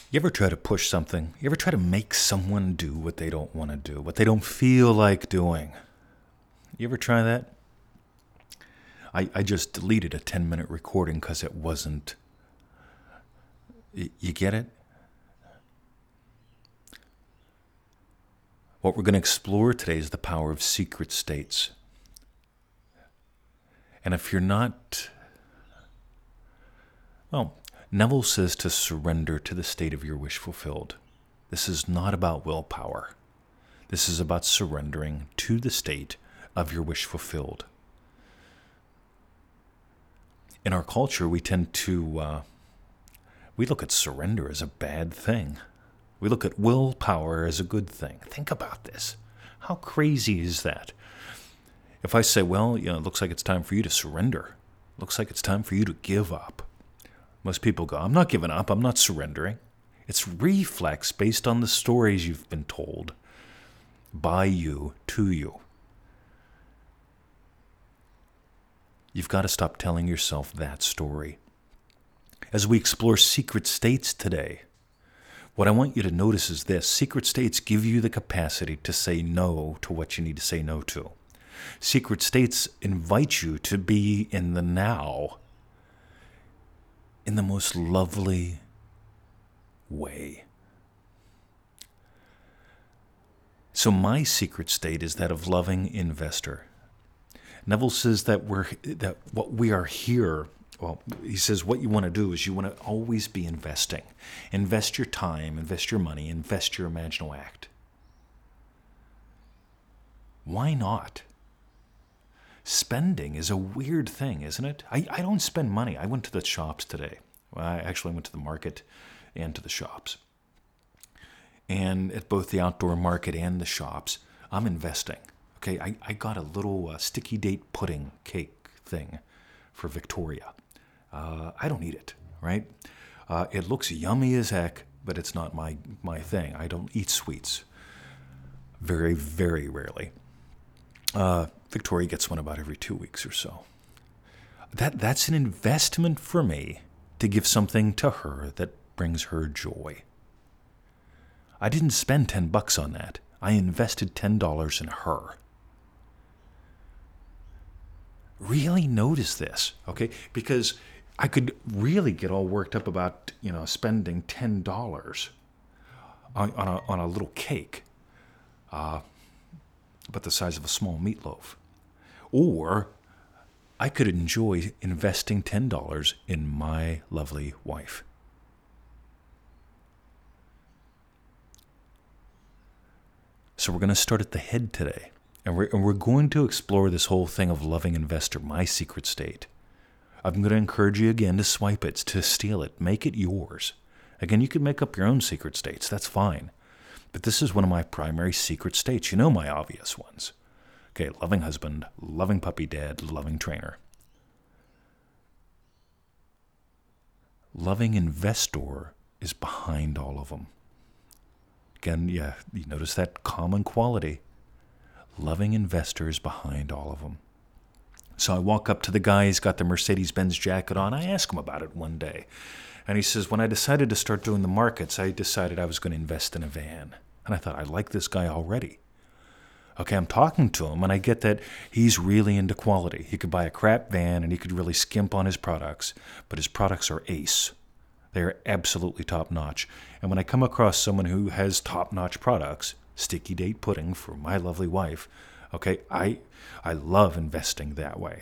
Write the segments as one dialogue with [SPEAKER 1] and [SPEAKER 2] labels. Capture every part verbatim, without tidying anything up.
[SPEAKER 1] You ever try to push something? You ever try to make someone do what they don't want to do, what they don't feel like doing? You ever try that? I, I just deleted a ten minute recording because it wasn't. Y- you get it? What we're going to explore today is the power of secret states. And if you're not. Well, Neville says to surrender to the state of your wish fulfilled. This is not about willpower. This is about surrendering to the state of your wish fulfilled. In our culture, we tend to, uh, we look at surrender as a bad thing. We look at willpower as a good thing. Think about this. How crazy is that? If I say, well, you know, it looks like it's time for you to surrender. Looks like it's time for you to give up. Most people go, I'm not giving up, I'm not surrendering. It's reflex based on the stories you've been told by you to you. You've got to stop telling yourself that story. As we explore secret states today, what I want you to notice is this. Secret states give you the capacity to say no to what you need to say no to. Secret states invite you to be in the now in the most lovely way. So my secret state is that of loving investor. Neville says that we're that what we are here, well, he says what you want to do is you want to always be investing. Invest your time, invest your money, invest your imaginal act. Why not? Spending is a weird thing, isn't it? I, I don't spend money. I went to the shops today. Well, I actually went to the market and to the shops. And at both the outdoor market and the shops, I'm investing. Okay, I, I got a little uh, sticky date pudding cake thing for Victoria. Uh, I don't eat it, right? Uh, it looks yummy as heck, but it's not my, my thing. I don't eat sweets. Very, very rarely. Uh, Victoria gets one about every two weeks or so. That that's an investment for me to give something to her that brings her joy. I didn't spend ten bucks on that. I invested ten dollars in her. Really notice this, okay? Because I could really get all worked up about, you know, spending ten dollars on, on, a, on a little cake. Uh, but the size of a small meatloaf. Or I could enjoy investing ten dollars in my lovely wife. So we're going to start at the head today. And we're, and we're going to explore this whole thing of loving investor, my secret state. I'm going to encourage you again to swipe it, to steal it, make it yours. Again, you can make up your own secret states. That's fine. But this is one of my primary secret states. You know my obvious ones. Okay, loving husband, loving puppy dad, loving trainer. Loving investor is behind all of them. Again, yeah, you notice that common quality. Loving investor is behind all of them. So I walk up to the guy, he's got the Mercedes-Benz jacket on. I ask him about it one day. And he says, when I decided to start doing the markets, I decided I was going to invest in a van. And I thought, I like this guy already. Okay, I'm talking to him, and I get that he's really into quality. He could buy a crap van, and he could really skimp on his products, but his products are ace. They're absolutely top-notch. And when I come across someone who has top-notch products, sticky date pudding for my lovely wife, okay, I I love investing that way.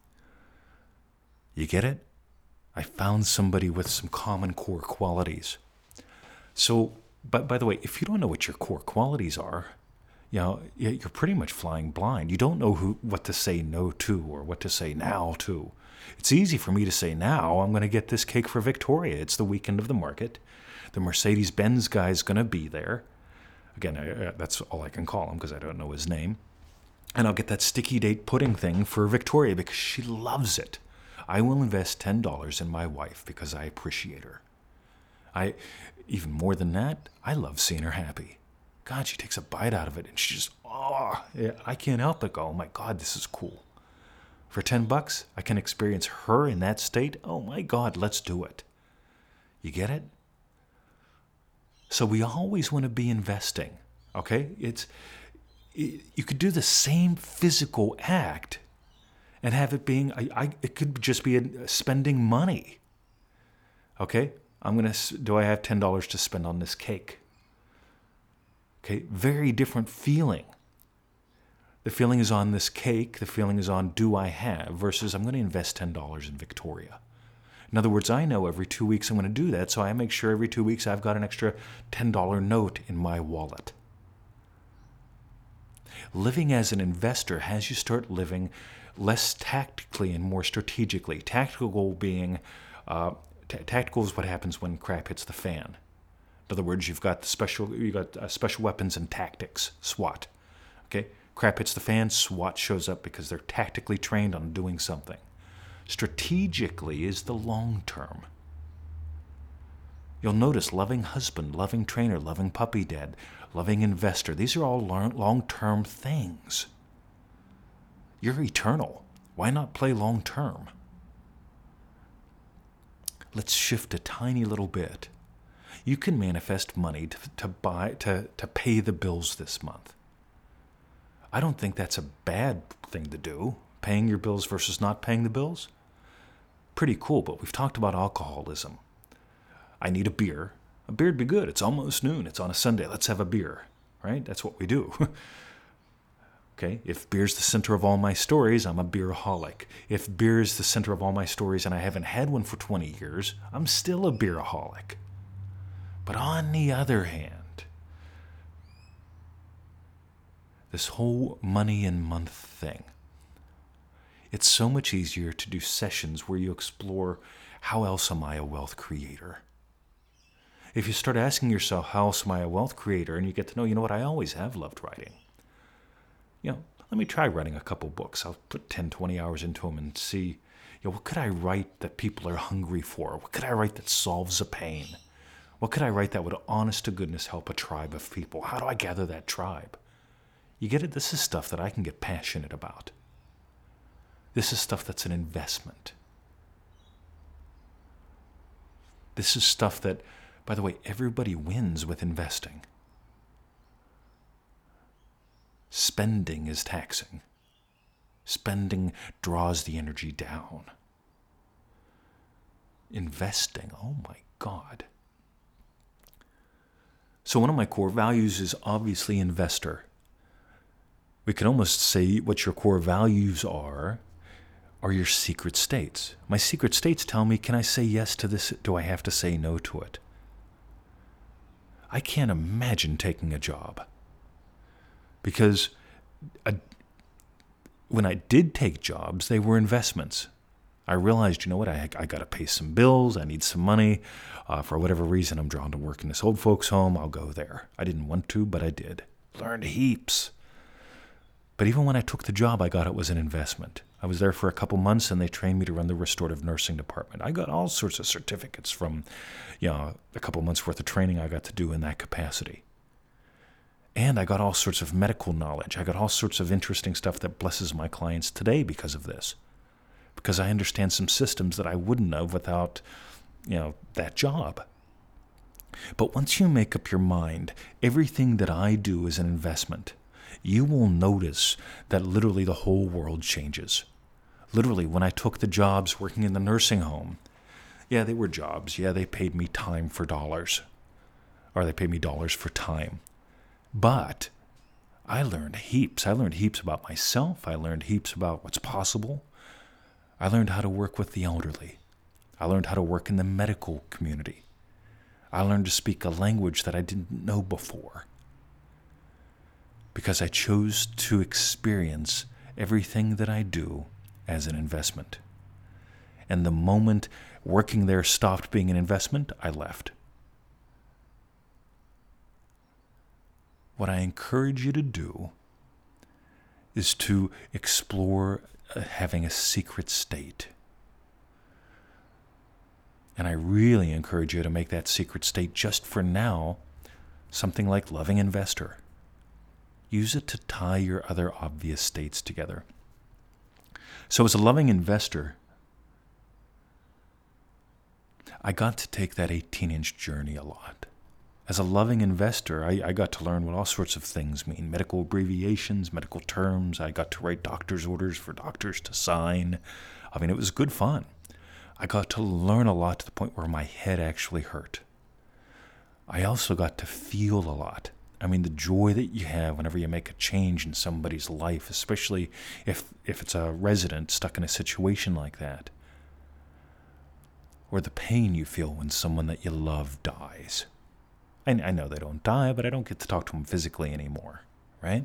[SPEAKER 1] You get it? I found somebody with some common core qualities. So, but by the way, if you don't know what your core qualities are, you know, you're pretty much flying blind. You don't know who what to say no to or what to say now to. It's easy for me to say now, I'm going to get this cake for Victoria. It's the weekend of the market. The Mercedes-Benz guy's going to be there. Again, I, that's all I can call him because I don't know his name. And I'll get that sticky date pudding thing for Victoria because she loves it. I will invest ten dollars in my wife because I appreciate her. I, even more than that, I love seeing her happy. God, she takes a bite out of it and she just, oh, I can't help but go, oh my God, this is cool. For ten bucks, I can experience her in that state. Oh my God, let's do it. You get it? So we always want to be investing, okay? It's it, you could do the same physical act and have it being, I, I, it could just be a, spending money, okay? I'm going to, do I have ten dollars to spend on this cake? Okay, very different feeling. The feeling is on this cake, the feeling is on do I have, versus I'm going to invest ten dollars in Victoria. In other words, I know every two weeks I'm going to do that, so I make sure every two weeks I've got an extra ten dollar note in my wallet. Living as an investor has you start living less tactically and more strategically. Tactical being, uh, t- tactical is what happens when crap hits the fan. In other words, you've got the special, you got uh, special weapons and tactics, SWAT. Okay, crap hits the fan, SWAT shows up because they're tactically trained on doing something. Strategically is the long term. You'll notice loving husband, loving trainer, loving puppy dad, loving investor. These are all long-term things. You're eternal. Why not play long-term? Let's shift a tiny little bit. You can manifest money to, to buy to, to pay the bills this month. I don't think that's a bad thing to do. Paying your bills versus not paying the bills? Pretty cool, but we've talked about alcoholism. I need a beer. A beer'd be good. It's almost noon. It's on a Sunday. Let's have a beer, right? That's what we do. Okay, if beer's the center of all my stories, I'm a beeraholic. If beer is the center of all my stories and I haven't had one for twenty years, I'm still a beeraholic. But on the other hand, this whole money and month thing, it's so much easier to do sessions where you explore how else am I a wealth creator? If you start asking yourself, how else am I a wealth creator? And you get to know, you know what, I always have loved writing. You know, let me try writing a couple books. I'll put ten, twenty hours into them and see, you know, what could I write that people are hungry for? What could I write that solves a pain? What could I write that would honest to goodness help a tribe of people? How do I gather that tribe? You get it? This is stuff that I can get passionate about. This is stuff that's an investment. This is stuff that, by the way, everybody wins with investing. Spending is taxing. Spending draws the energy down. Investing, oh my God. So one of my core values is obviously investor. We can almost say what your core values are are your secret states. My secret states tell me, can I say yes to this? Do I have to say no to it? I can't imagine taking a job. Because I, when I did take jobs, they were investments. I realized, you know what, I, I got to pay some bills, I need some money. Uh, for whatever reason, I'm drawn to work in this old folks' home, I'll go there. I didn't want to, but I did. Learned heaps. But even when I took the job, I got it was an investment. I was there for a couple months, and they trained me to run the restorative nursing department. I got all sorts of certificates from, you know, a couple months worth of training I got to do in that capacity. And I got all sorts of medical knowledge. I got all sorts of interesting stuff that blesses my clients today because of this. Because I understand some systems that I wouldn't have without, you know, that job. But once you make up your mind, everything that I do is an investment, you will notice that literally the whole world changes. Literally, when I took the jobs working in the nursing home, yeah, they were jobs. Yeah, they paid me time for dollars. Or they paid me dollars for time. But I learned heaps. I learned heaps about myself. I learned heaps about what's possible. I learned how to work with the elderly. I learned how to work in the medical community. I learned to speak a language that I didn't know before. Because I chose to experience everything that I do as an investment. And the moment working there stopped being an investment, I left. What I encourage you to do is to explore uh, having a secret state. And I really encourage you to make that secret state just for now something like loving investor. Use it to tie your other obvious states together. So as a loving investor, I got to take that eighteen-inch journey a lot. As a loving investor, I, I got to learn what all sorts of things mean. Medical abbreviations, medical terms. I got to write doctor's orders for doctors to sign. I mean, it was good fun. I got to learn a lot to the point where my head actually hurt. I also got to feel a lot. I mean, the joy that you have whenever you make a change in somebody's life, especially if, if it's a resident stuck in a situation like that. Or the pain you feel when someone that you love dies. I, I know they don't die, but I don't get to talk to them physically anymore, right?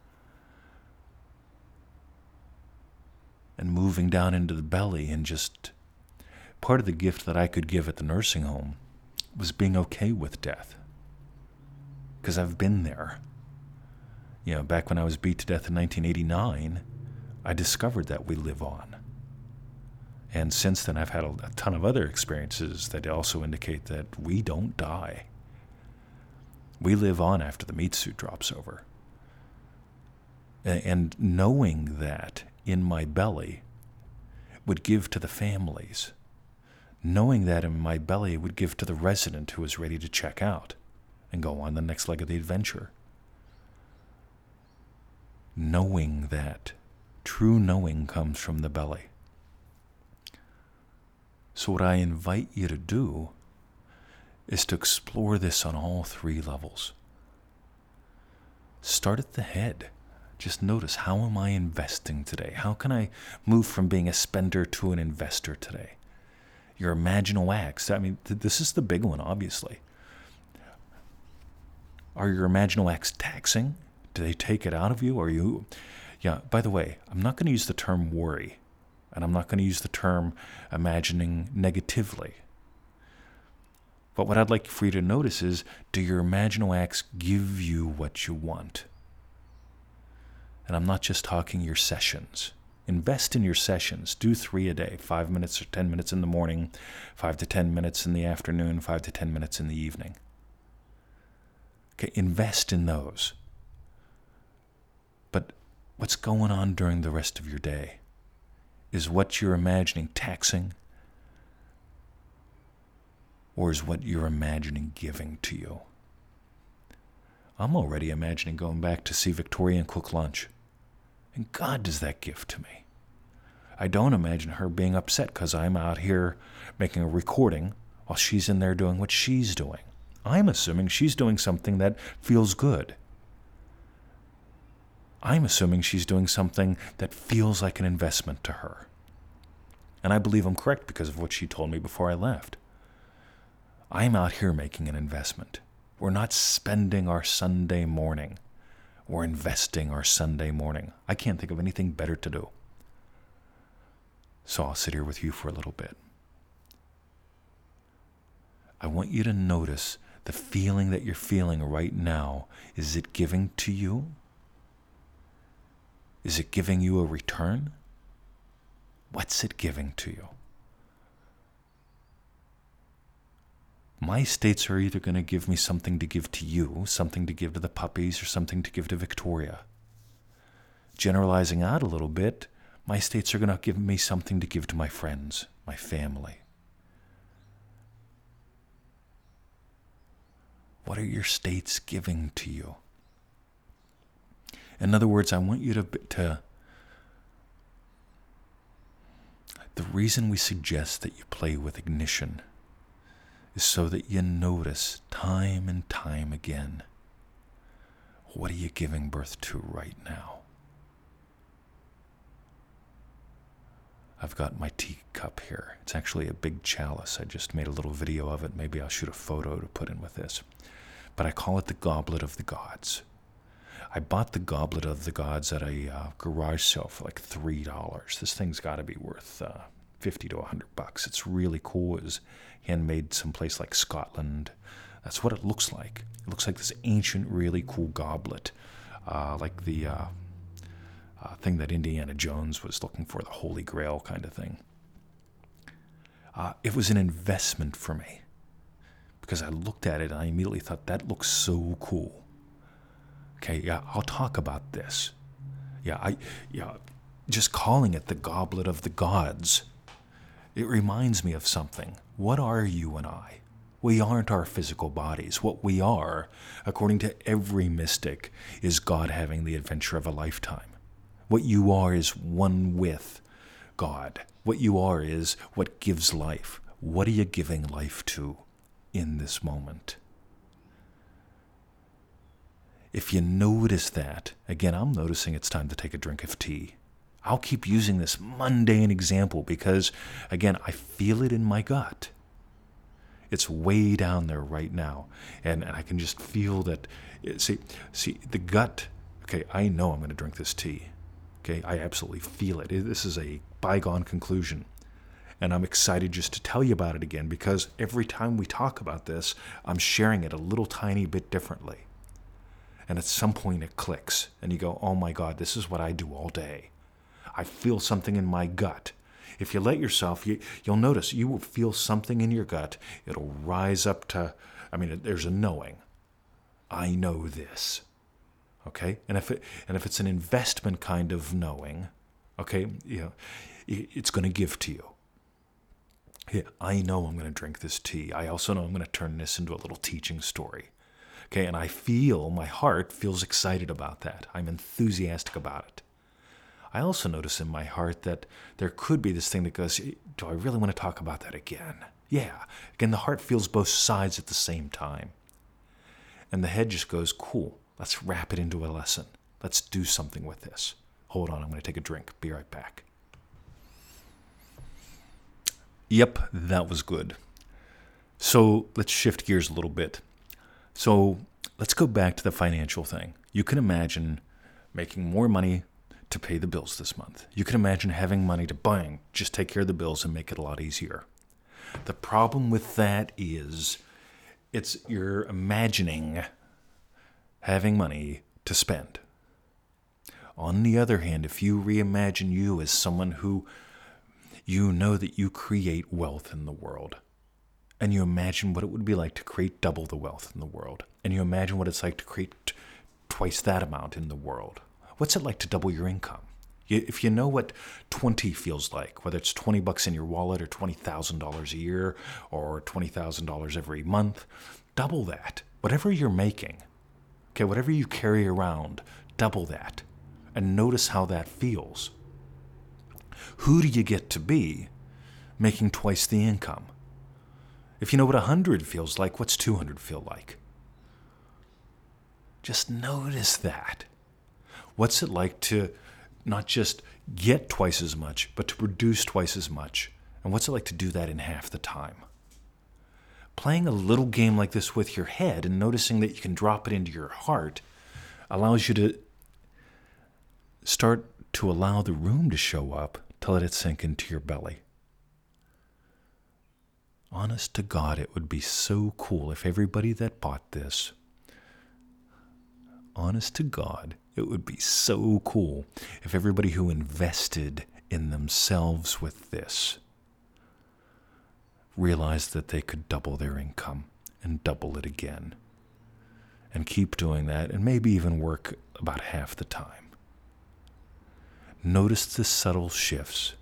[SPEAKER 1] And moving down into the belly and just... Part of the gift that I could give at the nursing home was being okay with death. Because I've been there. You know, back when I was beat to death in nineteen eighty-nine, I discovered that we live on. And since then, I've had a, a ton of other experiences that also indicate that we don't die. We live on after the meat suit drops over. And knowing that in my belly would give to the families. Knowing that in my belly would give to the resident who was ready to check out and go on the next leg of the adventure. Knowing that. True knowing comes from the belly. So what I invite you to do is to explore this on all three levels. Start at the head. Just notice, how am I investing today? How can I move from being a spender to an investor today? Your imaginal acts. I mean, th- this is the big one, obviously. Are your imaginal acts taxing? Do they take it out of you? Are you... Yeah, by the way, I'm not going to use the term worry. And I'm not going to use the term imagining negatively. But what I'd like for you to notice is, do your imaginal acts give you what you want? And I'm not just talking your sessions. Invest in your sessions. Do three a day, five minutes or ten minutes in the morning, five to ten minutes in the afternoon, five to ten minutes in the evening. Okay, invest in those. But what's going on during the rest of your day? Is what you're imagining taxing? Or is what you're imagining giving to you? I'm already imagining going back to see Victoria and cook lunch. And God, does that give to me. I don't imagine her being upset because I'm out here making a recording while she's in there doing what she's doing. I'm assuming she's doing something that feels good. I'm assuming she's doing something that feels like an investment to her. And I believe I'm correct because of what she told me before I left. I'm out here making an investment. We're not spending our Sunday morning. We're investing our Sunday morning. I can't think of anything better to do. So I'll sit here with you for a little bit. I want you to notice the feeling that you're feeling right now. Is it giving to you? Is it giving you a return? What's it giving to you? My states are either going to give me something to give to you, something to give to the puppies, or something to give to Victoria. Generalizing out a little bit, my states are going to give me something to give to my friends, my family. What are your states giving to you? In other words, I want you to, to... The reason we suggest that you play with ignition is so that you notice time and time again, what are you giving birth to right now? I've got my teacup here. It's actually a big chalice. I just made a little video of it. Maybe I'll shoot a photo to put in with this. But I call it the Goblet of the Gods. I bought the Goblet of the Gods at a uh, garage sale for like three dollars. This thing's got to be worth uh, fifty to a hundred bucks. It's really cool. It was handmade someplace like Scotland. That's what it looks like. It looks like this ancient, really cool goblet, uh, like the uh, uh, thing that Indiana Jones was looking for, the Holy Grail kind of thing. Uh, it was an investment for me because I looked at it and I immediately thought, that looks so cool. Okay, yeah, I'll talk about this. Yeah, I, yeah, just calling it the Goblet of the Gods, it reminds me of something. What are you and I? We aren't our physical bodies. What we are, according to every mystic, is God having the adventure of a lifetime. What you are is one with God. What you are is what gives life. What are you giving life to in this moment? If you notice that, again, I'm noticing it's time to take a drink of tea. I'll keep using this mundane example because, again, I feel it in my gut. It's way down there right now. And, and I can just feel that. See, see, the gut, okay, I know I'm going to drink this tea. Okay, I absolutely feel it. This is a bygone conclusion. And I'm excited just to tell you about it again because every time we talk about this, I'm sharing it a little tiny bit differently. And at some point it clicks and you go, oh my God, this is what I do all day. I feel something in my gut. If you let yourself, you, you'll notice you will feel something in your gut. It'll rise up to, I mean, there's a knowing. I know this. Okay? And if it, and if it's an investment kind of knowing, okay, you know, it's going to give to you. Yeah, I know I'm going to drink this tea. I also know I'm going to turn this into a little teaching story. Okay, and I feel, my heart feels excited about that. I'm enthusiastic about it. I also notice in my heart that there could be this thing that goes, do I really want to talk about that again? Yeah. Again, the heart feels both sides at the same time. And the head just goes, cool, let's wrap it into a lesson. Let's do something with this. Hold on, I'm going to take a drink. Be right back. Yep, that was good. So let's shift gears a little bit. So let's go back to the financial thing. You can imagine making more money to pay the bills this month. You can imagine having money to bang, just take care of the bills and make it a lot easier. The problem with that is it's you're imagining having money to spend. On the other hand, if you reimagine you as someone who you know that you create wealth in the world, and you imagine what it would be like to create double the wealth in the world, and you imagine what it's like to create t- twice that amount in the world, what's it like to double your income? If you know what twenty feels like, whether it's twenty bucks in your wallet or twenty thousand dollars a year or twenty thousand dollars every month, double that. Whatever you're making, okay, whatever you carry around, double that. And notice how that feels. Who do you get to be making twice the income? If you know what one hundred feels like, what's two hundred feel like? Just notice that. What's it like to not just get twice as much, but to produce twice as much? And what's it like to do that in half the time? Playing a little game like this with your head and noticing that you can drop it into your heart allows you to start to allow the room to show up to let it sink into your belly. Honest to God, it would be so cool if everybody that bought this, honest to God, it would be so cool if everybody who invested in themselves with this realized that they could double their income and double it again and keep doing that and maybe even work about half the time. Notice the subtle shifts.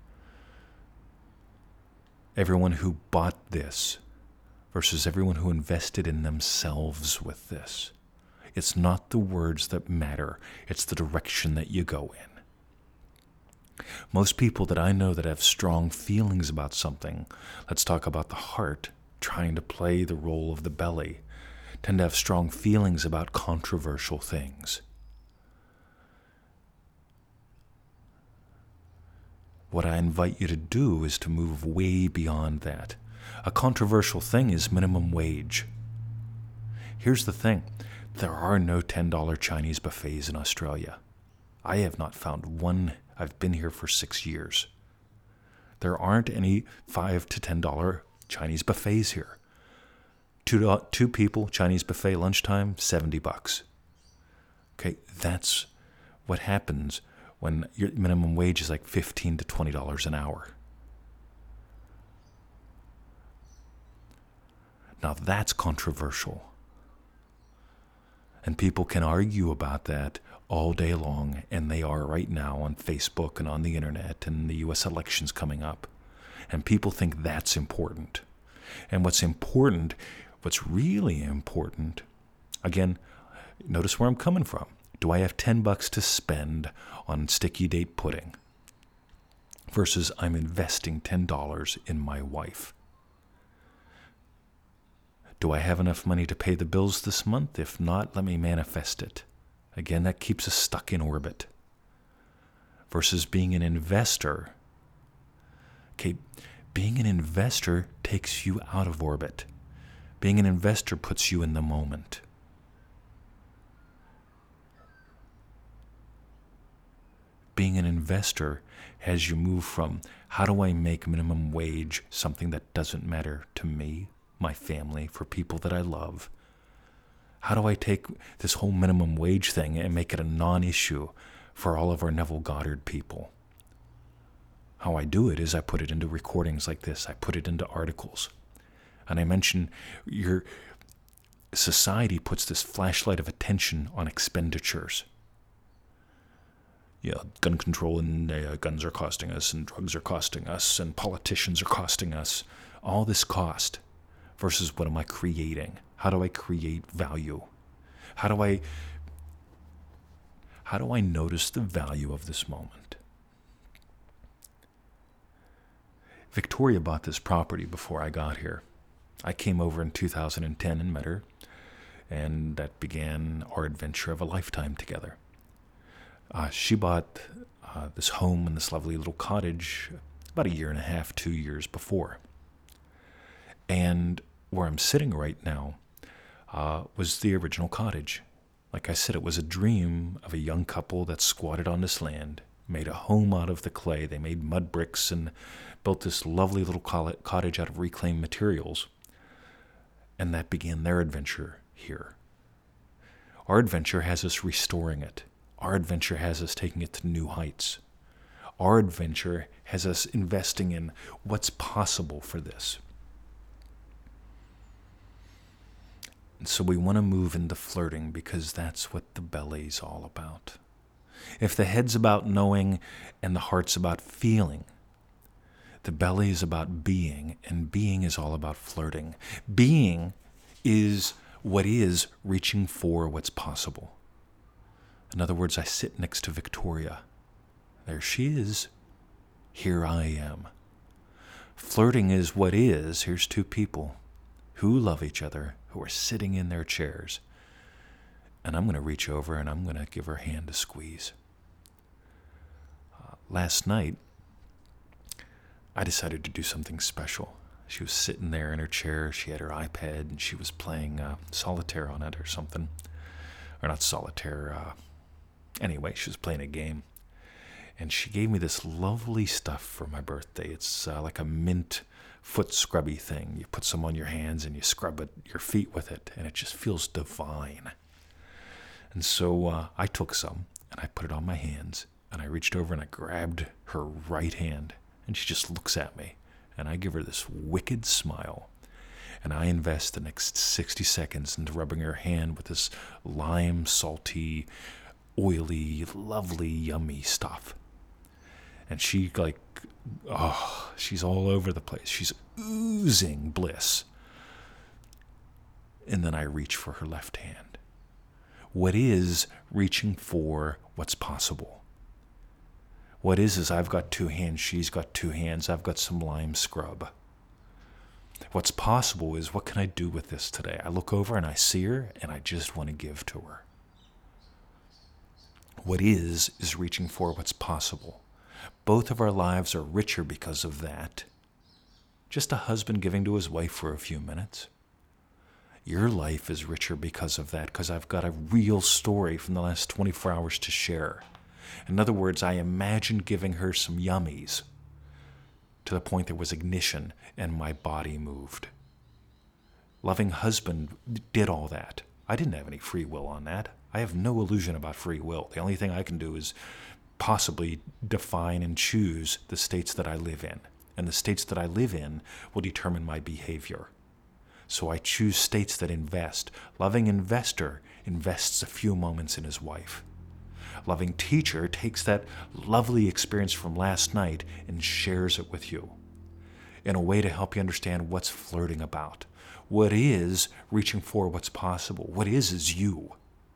[SPEAKER 1] Everyone who bought this versus everyone who invested in themselves with this. It's not the words that matter. It's the direction that you go in. Most people that I know that have strong feelings about something, let's talk about the heart trying to play the role of the belly, tend to have strong feelings about controversial things. What I invite you to do is to move way beyond that. A controversial thing is minimum wage. Here's the thing. There are no ten dollar Chinese buffets in Australia. I have not found one. I've been here for six years. There aren't any five to ten dollar Chinese buffets here. Two, two people, Chinese buffet lunchtime, seventy bucks. Okay, that's what happens when your minimum wage is like fifteen to twenty dollars an hour. Now that's controversial. And people can argue about that all day long, and they are right now on Facebook and on the internet, and the U S election's coming up. And people think that's important. And what's important, what's really important, again, notice where I'm coming from. Do I have ten bucks to spend on sticky date pudding versus I'm investing ten dollars in my wife? Do I have enough money to pay the bills this month? If not, let me manifest it. Again, that keeps us stuck in orbit. Versus being an investor. Okay, being an investor takes you out of orbit. Being an investor puts you in the moment. Being an investor has you move from, how do I make minimum wage something that doesn't matter to me, my family, for people that I love? How do I take this whole minimum wage thing and make it a non-issue for all of our Neville Goddard people? How I do it is I put it into recordings like this. I put it into articles. And I mention your society puts this flashlight of attention on expenditures. Yeah, gun control and uh, guns are costing us, and drugs are costing us, and politicians are costing us. All this cost versus what am I creating? How do I create value? How do I how do I notice the value of this moment? Victoria bought this property before I got here. I came over in two thousand ten and met her, and that began our adventure of a lifetime together. Uh, she bought uh, this home in this lovely little cottage about a year and a half, two years before. And where I'm sitting right now uh, was the original cottage. Like I said, it was a dream of a young couple that squatted on this land, made a home out of the clay. They made mud bricks and built this lovely little cottage out of reclaimed materials. And that began their adventure here. Our adventure has us restoring it. Our adventure has us taking it to new heights. Our adventure has us investing in what's possible for this. And so we want to move into flirting because that's what the belly's all about. If the head's about knowing and the heart's about feeling, the belly is about being, and being is all about flirting. Being is what is reaching for what's possible. In other words, I sit next to Victoria. There she is. Here I am. Flirting is what is. Here's two people who love each other, who are sitting in their chairs. And I'm going to reach over and I'm going to give her hand a squeeze. Uh, last night, I decided to do something special. She was sitting there in her chair. She had her iPad and she was playing uh, solitaire on it or something. Or not solitaire. Uh, anyway, she was playing a game. And she gave me this lovely stuff for my birthday. It's uh, like a mint foot scrubby thing. You put some on your hands and you scrub it, your feet with it, and it just feels divine. And so uh, I took some and I put it on my hands, and I reached over and I grabbed her right hand, and she just looks at me, and I give her this wicked smile, and I invest the next sixty seconds into rubbing her hand with this lime, salty, oily, lovely, yummy stuff. And she like, oh, she's all over the place. She's oozing bliss. And then I reach for her left hand. What is reaching for what's possible? What is is I've got two hands, she's got two hands, I've got some lime scrub. What's possible is, what can I do with this today? I look over and I see her and I just want to give to her. What is is reaching for what's possible. Both of our lives are richer because of that. Just a husband giving to his wife for a few minutes. Your life is richer because of that, because I've got a real story from the last twenty-four hours to share. In other words, I imagined giving her some yummies to the point there was ignition and my body moved. Loving husband did all that. I didn't have any free will on that. I have no illusion about free will. The only thing I can do is possibly define and choose the states that I live in. And the states that I live in will determine my behavior. So I choose states that invest. Loving investor invests a few moments in his wife. Loving teacher takes that lovely experience from last night and shares it with you. in a way to help you understand what's flirting about. What is reaching for what's possible? What is is you.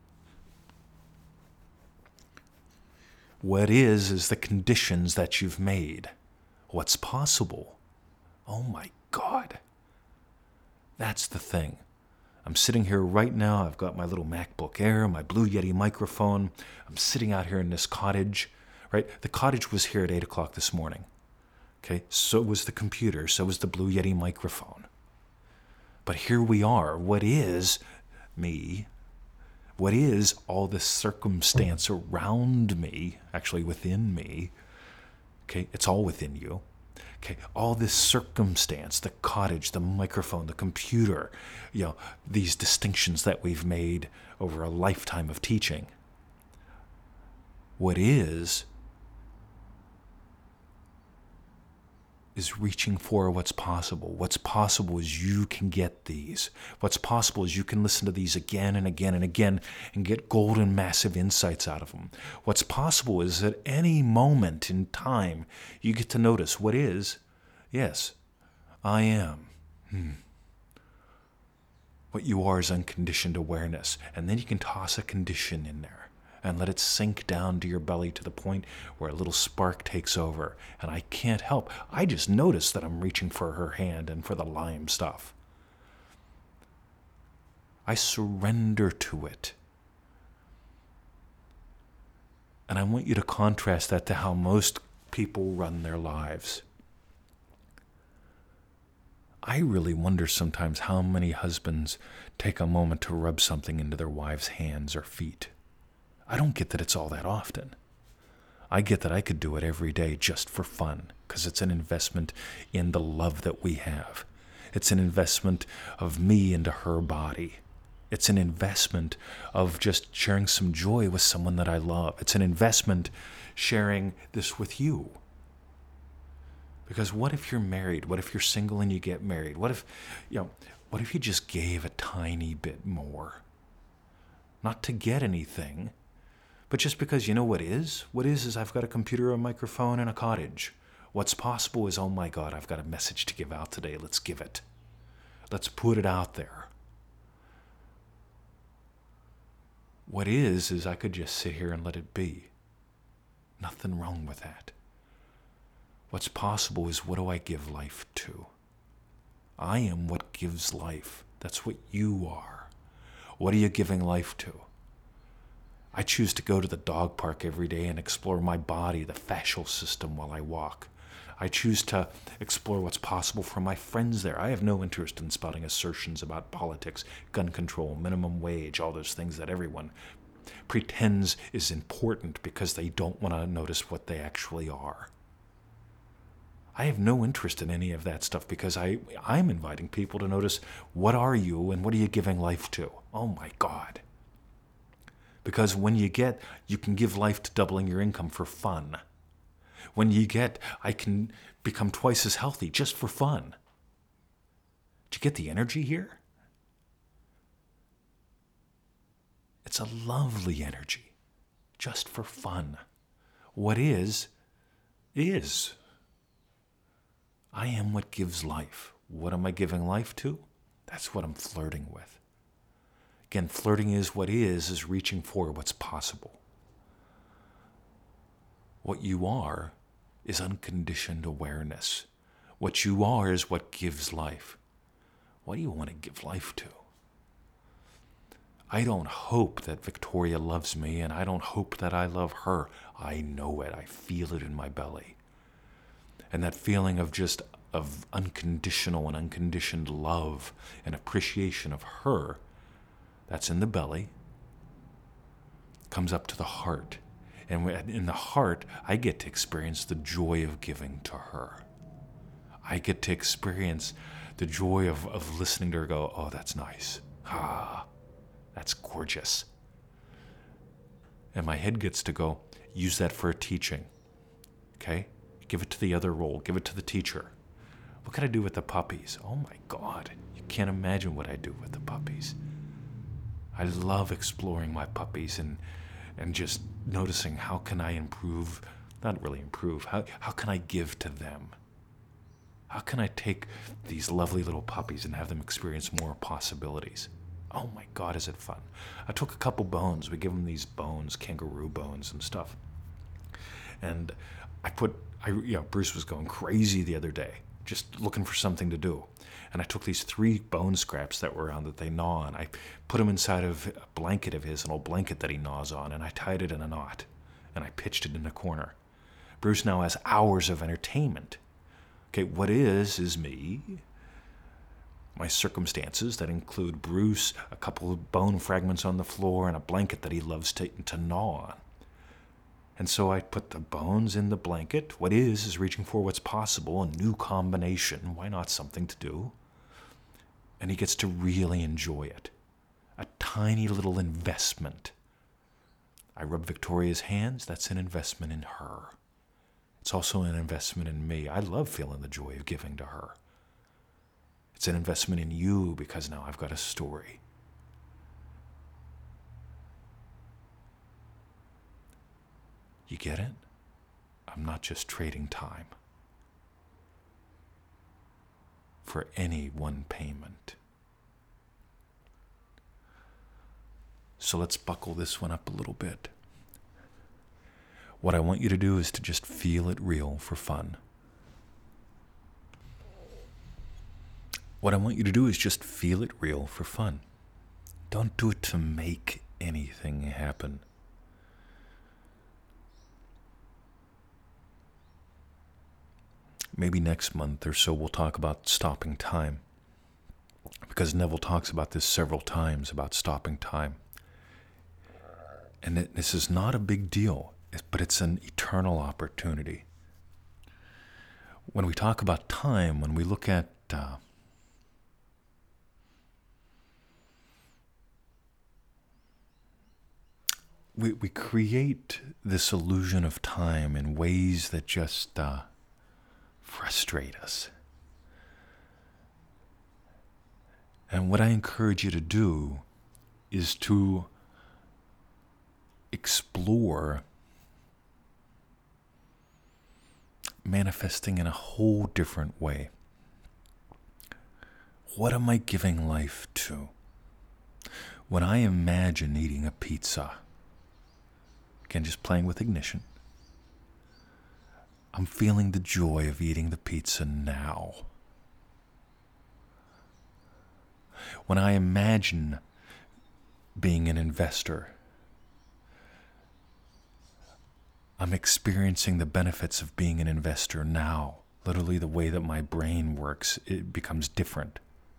[SPEAKER 1] What is is the conditions that you've made. What's possible? Oh my God. That's the thing. I'm sitting here right now. I've got my little MacBook Air, my Blue Yeti microphone. I'm sitting out here in this cottage, right? The cottage was here at eight o'clock this morning. Okay, so was the computer, so was the Blue Yeti microphone. But here we are. What is me? What is all this circumstance around me, actually within me? Okay, it's all within you. Okay, all this circumstance, the cottage, the microphone, the computer, you know, these distinctions that we've made over a lifetime of teaching. What is, is reaching for what's possible. What's possible is you can get these. What's possible is you can listen to these again and again and again and get golden, massive insights out of them. What's possible is at any moment in time, you get to notice what is, yes, I am. Hmm. What you are is unconditioned awareness. And then you can toss a condition in there and let it sink down to your belly to the point where a little spark takes over. And I can't help. I just notice that I'm reaching for her hand and for the lime stuff. I surrender to it. And I want you to contrast that to how most people run their lives. I really wonder sometimes how many husbands take a moment to rub something into their wives' hands or feet. I don't get that it's all that often. I get that I could do it every day just for fun, because it's an investment in the love that we have. It's an investment of me into her body. It's an investment of just sharing some joy with someone that I love. It's an investment sharing this with you. Because what if you're married? What if you're single and you get married? What if, you know, what if you just gave a tiny bit more? Not to get anything, but just because you know what is? What is is I've got a computer, a microphone, and a cottage. What's possible is, oh my God, I've got a message to give out today. Let's give it. Let's put it out there. What is is I could just sit here and let it be. Nothing wrong with that. What's possible is, what do I give life to? I am what gives life. That's what you are. What are you giving life to? I choose to go to the dog park every day and explore my body, the fascial system, while I walk. I choose to explore what's possible for my friends there. I have no interest in spouting assertions about politics, gun control, minimum wage, all those things that everyone pretends is important because they don't want to notice what they actually are. I have no interest in any of that stuff because I, I'm inviting people to notice, what are you and what are you giving life to? Oh my God. Because when you get, you can give life to doubling your income for fun. When you get, I can become twice as healthy just for fun. Did you get the energy here? It's a lovely energy, just for fun. What is, is. I am what gives life. What am I giving life to? That's what I'm flirting with. Again, flirting is what is, is reaching for what's possible. What you are is unconditioned awareness. What you are is what gives life. What do you want to give life to? I don't hope that Victoria loves me, and I don't hope that I love her. I know it. I feel it in my belly. And that feeling of just of unconditional and unconditioned love and appreciation of her, that's in the belly, comes up to the heart. And in the heart, I get to experience the joy of giving to her. I get to experience the joy of, of listening to her go, oh, that's nice. Ah, that's gorgeous. And my head gets to go, use that for a teaching. Okay? Give it to the other role. Give it to the teacher. What can I do with the puppies? Oh my God. You can't imagine what I do with the puppies. I love exploring my puppies and and just noticing how can I improve, not really improve, how, how can I give to them? How can I take these lovely little puppies and have them experience more possibilities? Oh my God, is it fun. I took a couple bones. We give them these bones, kangaroo bones and stuff. And I put, I, you know, Bruce was going crazy the other day, just looking for something to do. And I took these three bone scraps that were around that they gnaw on. I put them inside of a blanket of his, an old blanket that he gnaws on, and I tied it in a knot. And I pitched it in a corner. Bruce now has hours of entertainment. Okay, what is, is me, my circumstances that include Bruce, a couple of bone fragments on the floor, and a blanket that he loves to, to gnaw on. And so I put the bones in the blanket. What is, is reaching for what's possible, a new combination. Why not something to do? And he gets to really enjoy it. A tiny little investment. I rub Victoria's hands, that's an investment in her. It's also an investment in me. I love feeling the joy of giving to her. It's an investment in you because now I've got a story. You get it? I'm not just trading time for any one payment. So let's buckle this one up a little bit. What I want you to do is to just feel it real for fun. What I want you to do is just feel it real for fun. Don't do it to make anything happen. Maybe next month or so we'll talk about stopping time. Because Neville talks about this several times, about stopping time. And it, this is not a big deal, but it's an eternal opportunity. When we talk about time, when we look at uh, we we create this illusion of time in ways that just uh, frustrate us. And what I encourage you to do is to explore manifesting in a whole different way. What am I giving life to? When I imagine eating a pizza, again, just playing with ignition, I'm feeling the joy of eating the pizza now. When I imagine being an investor, I'm experiencing the benefits of being an investor now. Literally, the way that my brain works, it becomes different.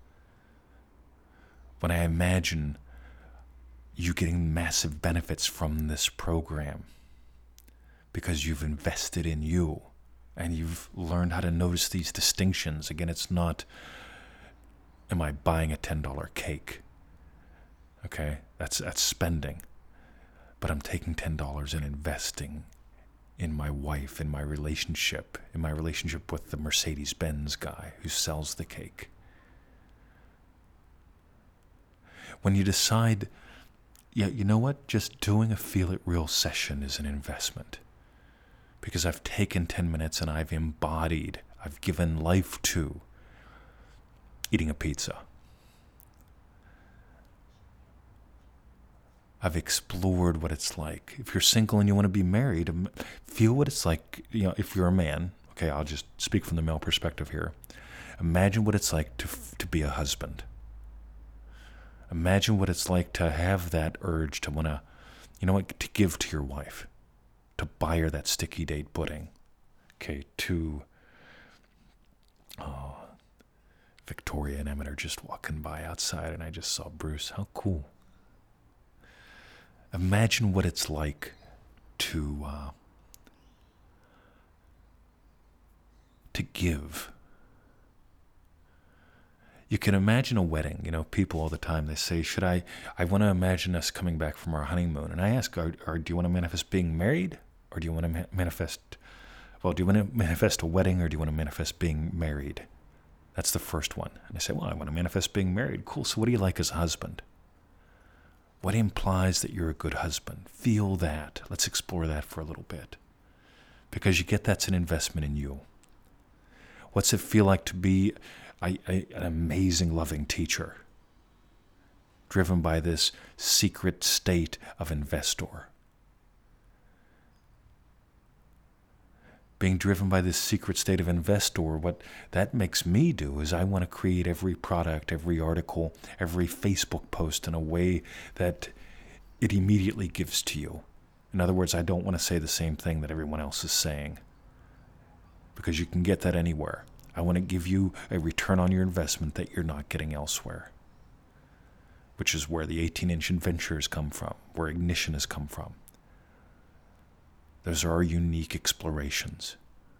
[SPEAKER 1] When I imagine you getting massive benefits from this program because you've invested in you and you've learned how to notice these distinctions. Again, it's not, am I buying a ten dollar cake? Okay, that's that's spending. But I'm taking ten dollars and investing in my wife, in my relationship, in my relationship with the Mercedes-Benz guy who sells the cake. When you decide, yeah, you know what? Just doing a Feel It Real session is an investment. Because I've taken ten minutes and I've embodied, I've given life to eating a pizza. I've explored what it's like. If you're single and you want to be married, feel what it's like, you know, if you're a man. Okay, I'll just speak from the male perspective here. Imagine what it's like to to be a husband. Imagine what it's like to have that urge to want to, you know what, to give to your wife, to buy her that sticky date pudding. Okay, to, oh, Victoria and Emmett are just walking by outside and I just saw Bruce. How cool. Imagine what it's like to uh, to give. You can imagine a wedding. You know, people all the time, they say, should I, I want to imagine us coming back from our honeymoon. And I ask, are, are, do you want to manifest being married? Or do you want to ma- manifest, well, do you want to manifest a wedding or do you want to manifest being married? That's the first one. And I say, well, I want to manifest being married. Cool, so what do you like as a husband? What implies that you're a good husband? Feel that. Let's explore that for a little bit. Because you get that's an investment in you. What's it feel like to be a, a, an amazing, loving teacher, driven by this secret state of investor? Being driven by this secret state of investor, what that makes me do is I want to create every product, every article, every Facebook post in a way that it immediately gives to you. In other words, I don't want to say the same thing that everyone else is saying, because you can get that anywhere. I want to give you a return on your investment that you're not getting elsewhere, which is where the eighteen-inch adventures come from, where Ignition has come from. Those are our unique explorations.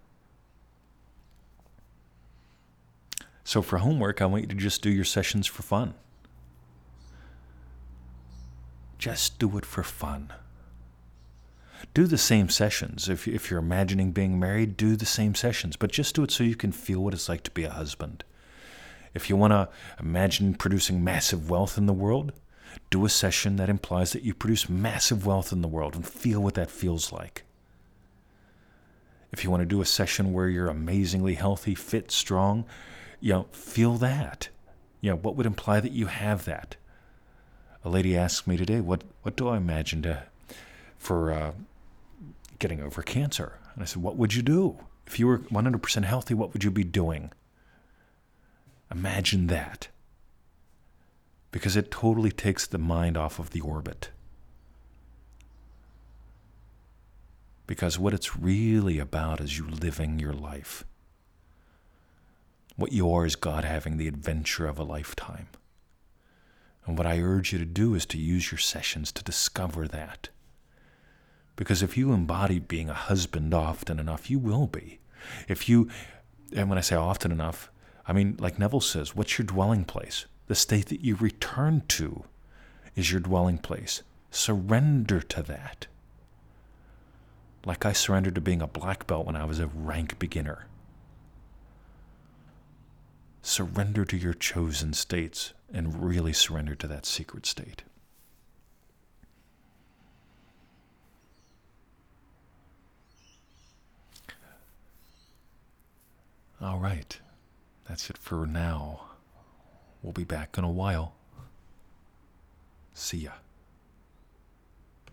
[SPEAKER 1] So for homework, I want you to just do your sessions for fun. Just do it for fun. Do the same sessions. If, if you're imagining being married, do the same sessions, but just do it so you can feel what it's like to be a husband. If you want to imagine producing massive wealth in the world, do a session that implies that you produce massive wealth in the world and feel what that feels like. If you want to do a session where you're amazingly healthy, fit, strong, you know, feel that. You know, what would imply that you have that? A lady asked me today, what, what do I imagine to, for uh, getting over cancer? And I said, what would you do? If you were one hundred percent healthy, what would you be doing? Imagine that. Because it totally takes the mind off of the orbit. Because what it's really about is you living your life. What you are is God having the adventure of a lifetime. And what I urge you to do is to use your sessions to discover that. Because if you embody being a husband often enough, you will be. If you, and when I say often enough, I mean, like Neville says, what's your dwelling place? The state that you return to is your dwelling place. Surrender to that. Like I surrendered to being a black belt when I was a rank beginner. Surrender to your chosen states and really surrender to that secret state. All right. That's it for now. We'll be back in a while. See ya.